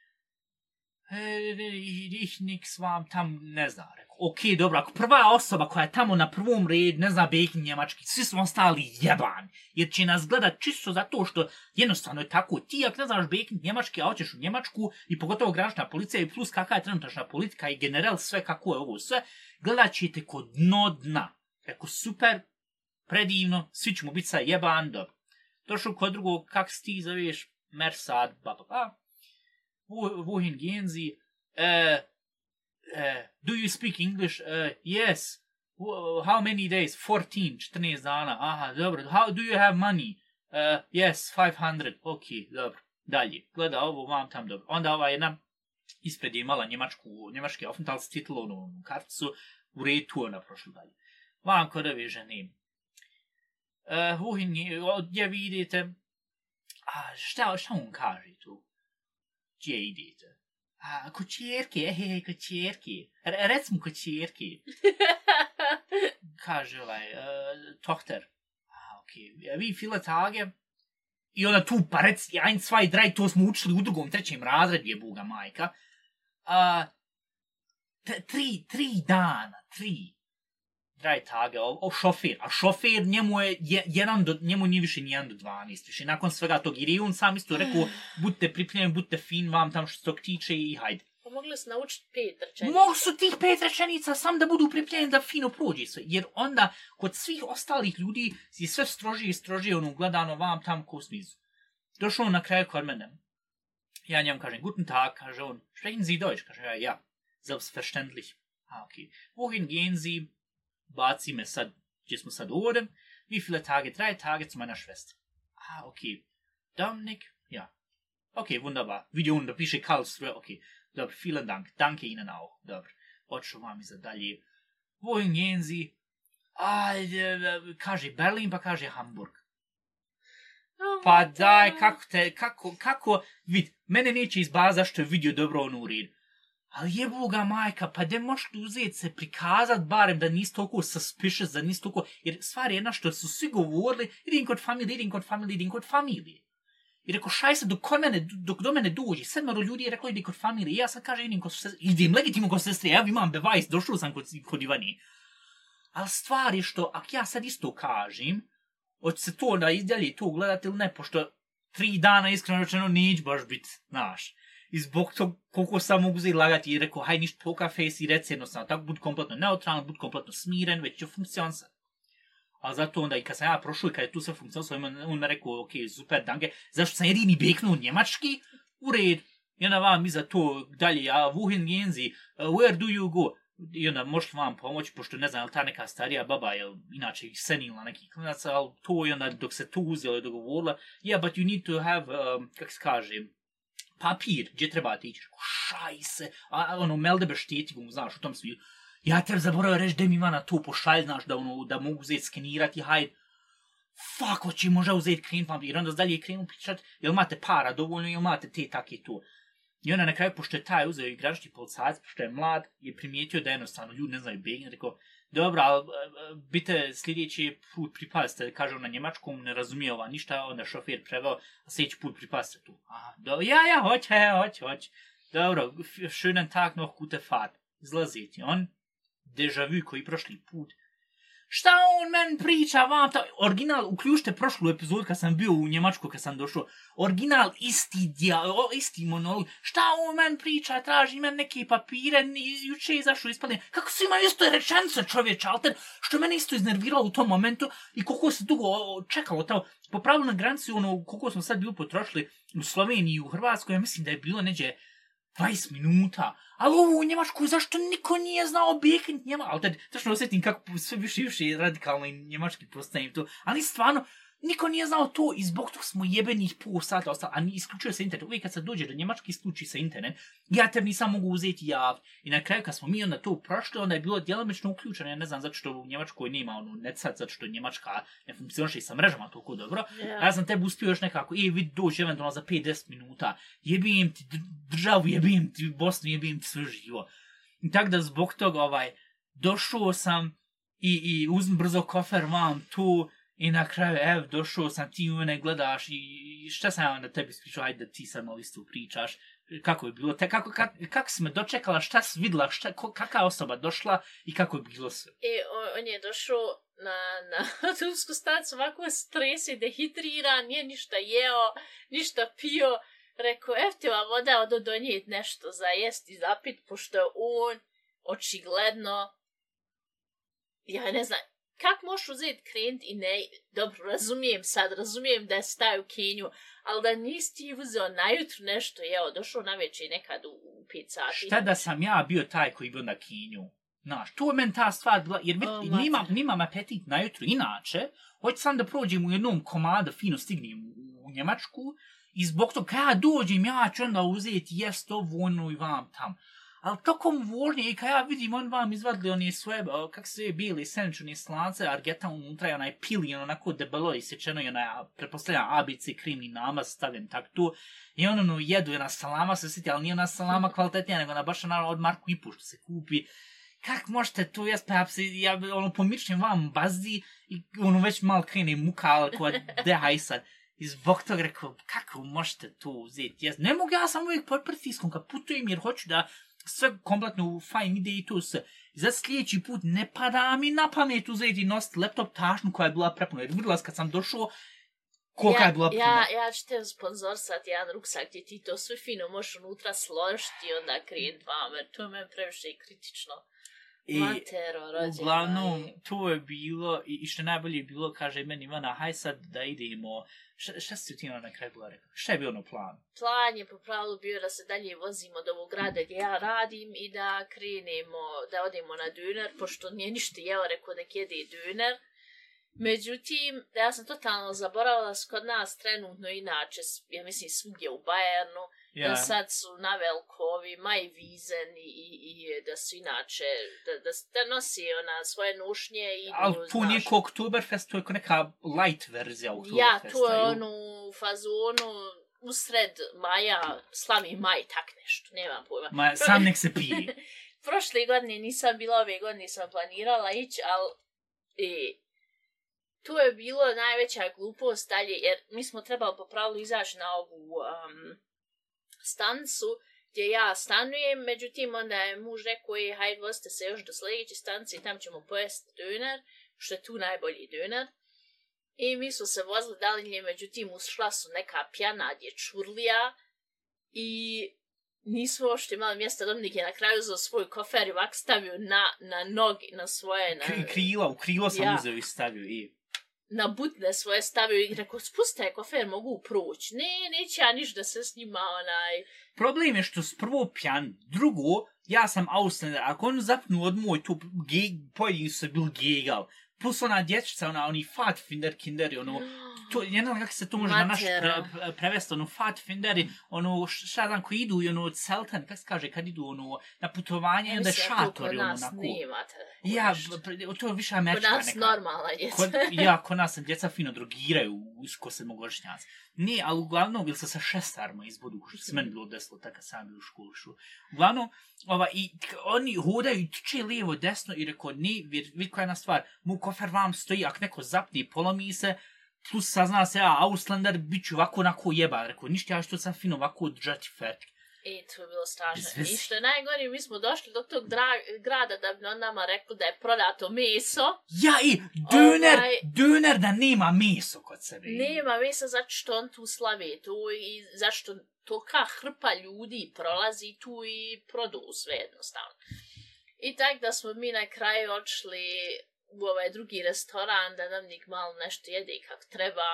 E, ih niks vam tam ne zna, rekao. Ok, dobro, ako prva osoba koja je tamo na prvom redu ne zna bejki njemački, svi su ostali jebani, jer će nas gledat čisto zato što jednostavno je tako, ti ako ne znaš bejki njemački, a hoćeš u Njemačku i pogotovo granična policija i plus kakva je trenutačna politika i general sve kako je ovo sve, gledat ćete kod dno dna. Rekao, super, predivno, svi ćemo biti sad jeban, dobro. Došao kod drugog, kak si ti zoveš, Mersad, ba, ba, ba. Wohin gehen Sie? Uh, uh, do you speak English? Uh, yes. How many days? fourteen, četrnaest dana. Aha, dobro. How do you have money? Uh, yes, five hundred. Ok, dobro. Dalje. Gleda ovo, vam tam, dobro. Onda ova jedna ispred je imala njemačku, njemački aufenthaltstitel, onu karticu, u redu tu ona prošla dalje. Vam kod ove žene. Uh, wohin, gdje vi idete? A šta, šta on kaže tu? Gdje idete? A, kod čerke, ehe, kod čerke. Re, recimo kod čerke. Kaže ovaj, uh, tohter. A, okej. Okay. Vi viele Tage? I onda tu, pa reci, ein, zwei, drei, to smo učili u drugom, trećem razredu je Boga majka. Uh, t- tri, tri dana, tri. Drei Tage, o, o šofer. A šofer, njemu je jedan do, njemu nije više nijedan do dvanaest. Više nakon svega tog, jer je on sam isto rekao, budite pripremljeni, budite fin vam tam što tog tiče i hajde. Pa mogli su naučiti pet rečenica. Mogu su tih pet rečenica sam da budu pripremljeni da fino prođe sve. Jer onda, kod svih ostalih ljudi, je sve strožije i strožije, ono, gledano vam tam ko smizu. Došao on na kraju kod mene. Ja njemu kažem, guten Tag, kaže on, sprechen Sie Deutsch? Kaže ja, ja, selbstverständlich. A, okej. Okay. Wohin gehen Sie? Baci me sad, gdje smo sad ovdje, wie viele Tage, drei Tage zu meiner Schwester. Ah, okay. Dominik? Ja. Okay, wunderbar. Vidio on da piše Karlsruhe, okay. Dobro, vielen Dank. Danke Ihnen auch. Dobro. Očeo vam iza dalje. Wohin gehen Sie? Ah, kaže Berlin, pa kaže Hamburg. Oh, pa daj, kako te, kako, kako, vid, mene neće izbazati zašto je vidio dobro on u redu. Ali jebu ga majka, pa gdje možete uzeti se prikazat barem da nisi toliko suspicious, da nisi toliko... Jer stvar je jedna što su svi govorili, idem kod familije, idem kod familije, idem kod familije. I rekao, šaj se, dok, kod mene, dok do mene dođe, sedmero ljudi je rekao, idem kod familije. I ja sam kaže, idem kod sestre, idem legitimno kod sestre, ja imam bevajs, došao sam kod, kod Ivani. Ali stvar je što, ako ja sad isto kažem, hoće se to da izdalje to gledati ili ne, pošto tri dana iskreno rečeno neće baš biti, znaš. I zbog tog koliko sam mogu zai lagati i rekao, haj ništa poker face i reci jednostavno, tako budi kompletno neutralan, budi kompletno smiren, već će funkcionisati. A zato onda i kad sam ja prošao i kad je tu sve funkcionisalo, on me rekao, ok, super, danke, zašto sam jedini beknuo njemački, u red, i onda vam iza to dalje, a wohin gehen Sie, where do you go? I onda možete vam pomoći, pošto ne znam, je li ta neka starija baba, je inače senilna neki klinac, ali to i onda dok se to uzelo i dogovorila, yeah, but you need to have, um, kak se kaže, papir, gdje trebate ići, šaj se, a ono, Meldebe šteti mu, znaš, u tom svijetu. Ja te zaboravio reći da mi Ivana to pošalj, znaš, da, ono, da mogu uzeti skenirati, hajde. Fuck, hoće možda uzeti krenut vam, jer onda dalje krenu pričati, jel imate para dovoljno, jel imate te tak i to. I onda na kraju, pošto je taj uzeo igrački policajac, pošto je mlad, je primijetio da jednostavno ljudi ne znaju begin, rekao, dobro, ali bite sljedeći put pripazite, kaže on na njemačkom, ne razumije ova ništa, onda šofer preveo, a sljedeći put pripazite tu. Aha, do, ja, ja, hoć, he, hoć, hoć. Dobro, schönen Tag noch, gute Fahrt. Izlaziti, on, deja vu koji prošli put. Šta on men priča vam ta... Original, uključite prošlu epizodu kad sam bio u Njemačku, kad sam došao. Original, isti dia, isti monolog. Šta on men priča, traži men neke papire, juče je izašao ispaljen. Kako svi imaju isto rečenice, čovječ, alter, što mene isto iznerviralo u tom momentu i koliko se dugo čekalo to. Po pravilu na granici, ono, koliko smo sad bili potrošili u Sloveniji i u Hrvatskoj, ja mislim da je bilo neđe dvadeset minuta. Ali ovo u Njemačkoj, zašto niko nije znao beknut Njemačku? Ali tad, tačno osjetim kako sve više i više radikalno i njemački postajem to. Ali stvarno, niko nije znao to i zbog toga smo jebenih pol sata ostali. A isključio se internet. Uvijek kad se dođe do Njemački, isključi se internet. Ja te nisam mogu uzeti jav. I na kraju kad smo mi onda to prošli, onda je bilo djelomično uključeno. Ja ne znam zato što u Njemačkoj nema ono necat, zato što Njemačka ne funkcioniše i sa mrežama toliko dobro. Yeah. Ja sam tebi uspio još nekako, e, vidi doći eventualno za pet do deset minuta. Jebim ti državu, jebim ti Bosnu, jebim ti sve živo. I tako da zbog toga ovaj, došao sam i, i uzim brzo kofer vam tu. I na kraju, ev, došao sam, ti u mene gledaš i šta sam ja onda tebi ispričao, ajde da ti sad malo isto pričaš, kako je bilo, te, kako, kako, kako si me dočekala, šta si videla, šta, kakva osoba došla i kako je bilo sve. E, on, on je došao na, na autobusku stanicu, ovako stresi, dehidriran, nije ništa jeo, ništa pio, rekao, ev ti ova voda odo donijeti nešto za jest i zapit, pošto on očigledno, ja ne znam, kako možeš uzeti krenut i ne, dobro, razumijem sad, razumijem da je staj u Kenju, ali da nisi ti uzeo najutru nešto, jeo, došao na večer nekad u, u pet sati. Šta da sam ja bio taj koji bio na Kenju? Znaš, to je meni ta stvar bila, jer oh, nimam, nimam apetit najutru, inače, hoću sam da prođem u jednom komadu, fino stignem u, u Njemačku, i zbog toga kada ja dođem, ja ću onda uzeti jest ovo, ono i vam tam. Ali tokom vožnje, i kad ja vidim, on vam izvadili one svoje, kak se bili senčune slance, argeta unutra je onaj pili, onako debelo i sečeno i onaj, pretpostavljam, A B C krivni namaz stavljen tak tu. I on ono jedu, ona salama se sjeti, ali nije ona salama kvalitetnija, nego ona baš ona od Marku i Ipu što se kupi. Kako možete to jest, pa ja, ja ono pomičnem vam bazdi i ono već malo krene muka, ali koja dehaj sad. I zbog toga rekao, kako možete to uzeti? Jest, ne mogu ja sam uvijek pod pritiskom kad putujem jer hoću da sve kompletno fajn ide i to se. I zato sljedeći put ne pada mi na pamet uzeti i nositi laptop tašnu koja je bila prepuna. Jer vidjela kad sam došao, kolika ja, je bila prepuna. Ja, ja ću te sponzorsati jedan ruksak gdje ti to sve fino možeš unutra složiti i onda krenut vam. Jer to je meni previše kritično. I Matero, rođena. Uglavnom, to je bilo, i što najbolje je bilo, kaže meni Ivana, haj sad da idemo. Šta, šta si ti na kraju bila rekao? Šta je bio ono plan? Plan je po pravilu bio da se dalje vozimo do ovog grada gdje ja radim i da krenemo, da odemo na döner, pošto nije ništa jeo, rekao nek jede döner. Međutim, ja sam totalno zaboravila da su kod nas trenutno inače, ja mislim svugdje u Bayernu, yeah. Da sad su na velkovi, maj vizen i, i, i da su inače, da, da, da nosi ona svoje nušnje i idu, ali tu nije ko Oktoberfest, to je ko neka light verzija Oktoberfesta. Ja, to je ono u fazonu usred maja slavi maj, tak nešto, nemam pojma. Ma, sam nek se pije. Prošle godine nisam bila, ove godine sam planirala ići, ali e, tu je bilo najveća glupost dalje, jer mi smo trebali po pravilu izaći na ovu um, stancu gdje ja stanujem, međutim onda je muž rekao, je, hajde vozite se još do sljedeće stanice i tam ćemo pojesti döner, što je tu najbolji döner. I mi smo se vozili dalje, međutim ušla su neka pjana dječurlija i nismo ošte imali mjesta. Dominik je na kraju uzeo svoj kofer i ovak stavio na, na nogi, na svoje... Na, Kri, krila, u krilo sam ja. uzeo i stavio i... Na butne svoje stavio i rekao, spustaj kofer, mogu proći. Ne, neće ja niš da se s njima onaj... Problem je što s prvo pjan, drugo, ja sam Auslander, ako on zapnu od moj, tu pojedini su se bil gegal. Plus ona dječica, ona, oni fat finder kinderi, ono, to, jedno kako se to može na naš pre, prevesti, ono, fat finderi, ono, šta znam, koji idu, ono, celtan, kako se kaže, kad idu, ono, na putovanje, onda šatori, ono, na ko. Ja, to je više američka neka. Kod nas normalna djeca. Kod, ja, kod nas djeca fino drogiraju, ko se mogodišnjaci. Ne, ali uglavnom, bil se sa šestarima izbodu, što se meni bilo desilo, tako sam bio u školu šu. Uglavnom, ova, i oni hodaju i tiče lijevo, desno i rekao, ne, vidi koja jedna stvar, mu kofer vam stoji, ako neko zapne, polomi se, plus sazna se, ja, Auslander, bit ću ovako onako jeban. Rekao, ništa, ja što sam fino ovako držati fertik. I to je bilo strašno. I što je najgore, mi smo došli do tog dra- grada da bi on nama rekao da je prodato meso. Ja, i döner, ovaj, döner da nema meso kod sebe. Nema mesa zato što on tu slavi tu i zašto tolika hrpa ljudi prolazi tu i produ sve jednostavno. I tak da smo mi na kraju odšli u ovaj drugi restoran da nam nik malo nešto jede kako treba.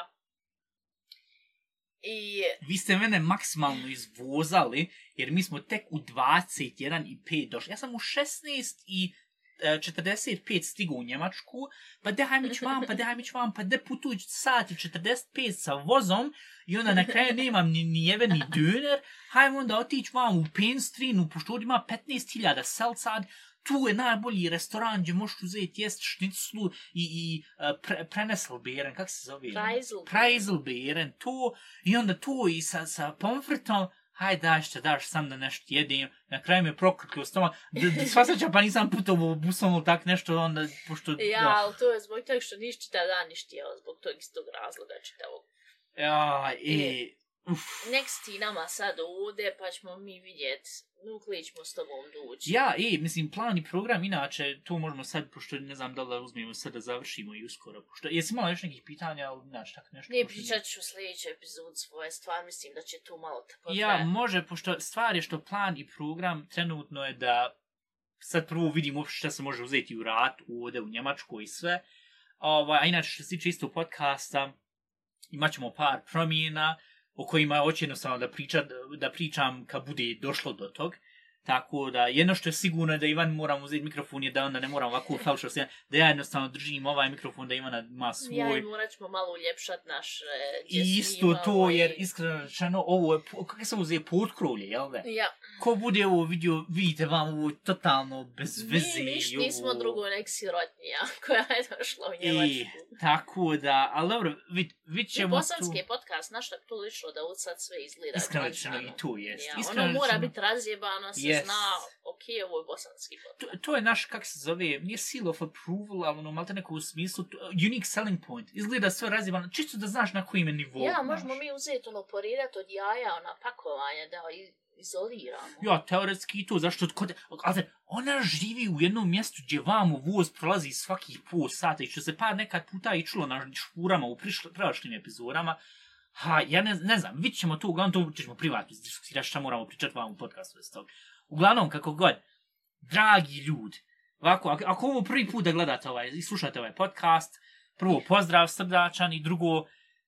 I... Vi ste mene maksimalno izvozali, jer mi smo tek u dvadeset jedan i pet došli. Ja sam u šesnaest i četrdeset pet stigu u Njemačku, pa de hajme ću vam, pa de hajme ću vam, pa de putujući sat i četrdeset pet sa vozom i onda na kraju nemam ni, ni jeve ni döner, hajmo onda otići vam u Penstrinu, pošto ovdje ima petnaest hiljada selcad, tu je najbolji restoran gdje možeš uzeti jest šniclu i, i uh, pre, preneselberen, kako se zove? Preiselberen, to, i onda to i sa, sa pomfritom, hajde daš te, daš sam da nešto jedem, na kraju mi je prokrkio stomak, sva sreća pa nisam putovao busom ili tak nešto, onda, pošto... Ja, ali to je zbog toga što niš čitav dan niš tijelo, zbog tog istog razloga čitavog. Ja, i... Uf. Nek si ti nama sad ovdje, pa ćemo mi vidjet, ukli ćemo s tobom doći. Ja, i, mislim, plan i program, inače, to možemo sad, pošto ne znam da li uzmemo sad da završimo i uskoro, pošto, jesi imala još nekih pitanja, ali inače tako nešto? Ne, pričat ću u sljedećoj epizod svoje stvar, mislim da će tu malo tako... Ja, može, pošto stvar je što plan i program trenutno je da sad prvo vidimo šta se može uzeti u rat, ovdje u Njemačku i sve, ovaj, a inače što se tiče isto podcasta, imat ćemo par promjena, o kojima hoće jednostavno da, priča, da pričam kad bude došlo do tog. Tako da, jedno što je sigurno da Ivan moram uzeti mikrofon je da onda ne moram ovako falšo se, da ja jednostavno držim ovaj mikrofon, da Ivana ima svoj. Ja i morat ćemo malo uljepšat naš... I isto to, jer iskreno rečeno, ovo je, kako se uzeti, potkrovlje, jel da? Ja. Ko bude ovo vidio, vidite vam ovo totalno bez veze. Mi niš nismo ovo... drugo nek sirotnija koja je došla u Njemačku. I, tako da, ali dobro, vid, vid ćemo tu... Bosanski podcast, naš tako to lično da od sad sve izgleda. Iskreno rečeno i to jest. Ja, ono mora biti razjebano, se yes. zna, ok, ovo je bosanski podcast. To, to je naš, kak se zove, nije seal of approval, ali ono, malte neko u smislu, to, unique selling point. Izgleda sve razjebano, čisto da znaš na kojim je nivou. Ja, možemo mi uzeti ono, porirat od jaja, ona pakovanja, da izoliramo. Ja, teoretski i to, zašto, kod, ali ona živi u jednom mjestu gdje vamo voz prolazi svakih pol sata i što se par nekad puta i čulo na špurama u prišlim epizodama. Ha, ja ne, ne znam, vidit ćemo to, uglavnom to ćemo privatno diskutirati šta moramo pričati vam u podcastu iz toga. Uglavnom, kako god, dragi ljudi, ovako, ako, ako ovo prvi put da gledate ovaj i slušate ovaj podcast, prvo pozdrav srdačan i drugo,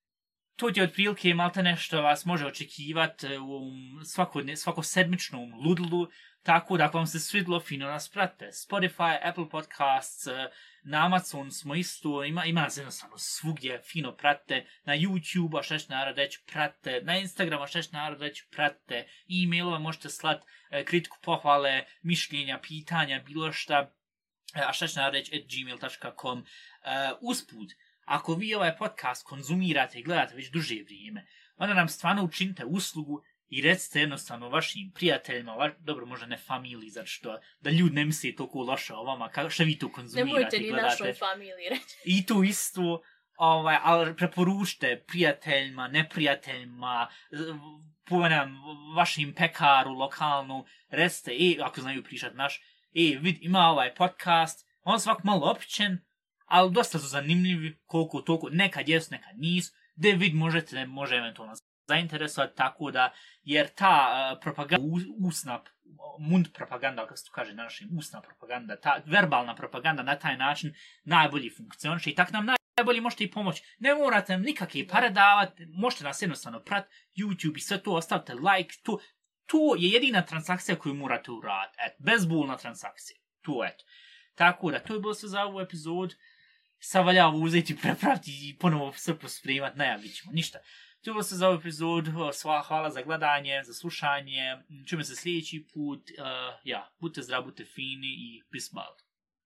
to ti otprilike malte nešto vas može očekivati u svako, svako sedmičnom ludlu, tako da ako vam se svidlo, fino nas prate. Spotify, Apple Podcasts, na Amazon smo isto, ima, ima nas jednostavno svugdje, fino prate, na YouTube, a šeš narod reći prate, na Instagram, a šeš narod reći prate, e-mailova možete slati kritiku, pohvale, mišljenja, pitanja, bilo šta, a šeš narod reći at gmail dot com. Uh, usput, ako vi ovaj podcast konzumirate i gledate već duže vrijeme, onda nam stvarno učinite uslugu i recite jednostavno vašim prijateljima, va, dobro, možda ne familiji, zato što da ljudi ne misle toliko loše o vama, kako, što vi to konzumirate. Nemojte ni gledate. našoj familiji reći. I tu isto, ovaj, ali preporučite prijateljima, neprijateljima, povenem vašim pekaru lokalnu, recite, e, ako znaju pričat naš, e, vid, ima ovaj podcast, on svak malo opičen, ali dosta su zanimljivi, koliko toliko, nekad jesu, nekad nisu, gdje vid možete, može eventualno zainteresovati, tako da, jer ta uh, propaganda, usna, mund propaganda, kako se to kaže na našem, usna propaganda, ta verbalna propaganda na taj način najbolji funkcioniše i tak nam najbolji možete i pomoći. Ne morate nam nikakve pare davati, možete nas jednostavno pratiti, YouTube i sve to, ostavite like, to, to je jedina transakcija koju morate uraditi, et, bezbolna transakcija, to eto. Tako da, to je bilo sve za ovu epizodu, sad valjavo uzeti, prepraviti i ponovo sve pospremati, najavit ćemo, ništa. To je bilo sve za ovu epizodu, hvala za gledanje, za slušanje, čujemo se sljedeći put, uh, ja, budite zdrav, budite fini i bis bald.